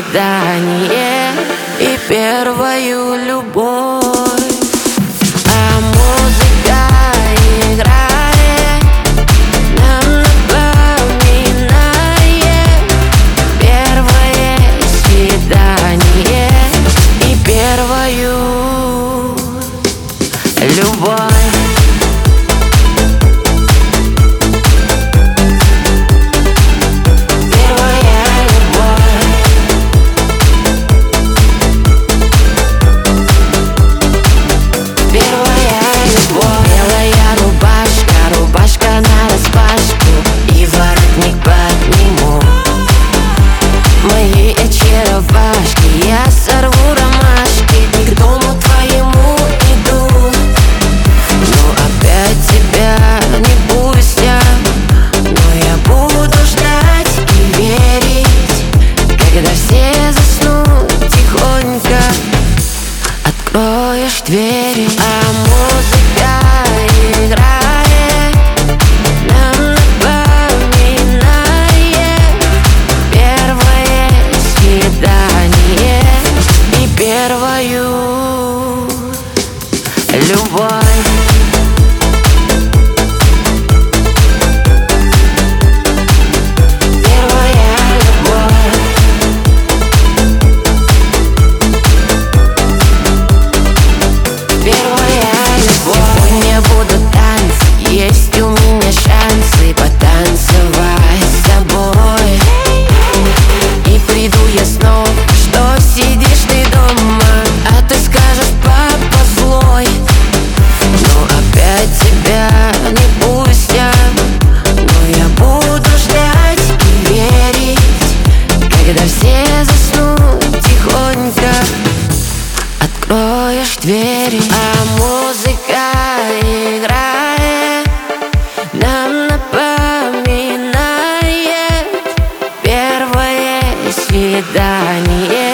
свидание и первую любовь. А музыка играет, нам напоминает первое свидание и первую любовь. Я сорву ромашки и к дому твоему иду. Но опять тебя не пустят, но я буду ждать и верить, когда все заснут тихонько, откроешь двери. А музыка играет, нам напоминает первое свидание и первую любовь. Сегодня будут танцы, есть у меня шансы потанцевать с тобой. И приду я снова, что сидишь ты дома, а ты скажешь: папа злой. Но опять тебя не пустят, но я буду ждать и верить, когда все заснут тихонько, откроешь двери. А музыка играет, нам напоминает первое свидание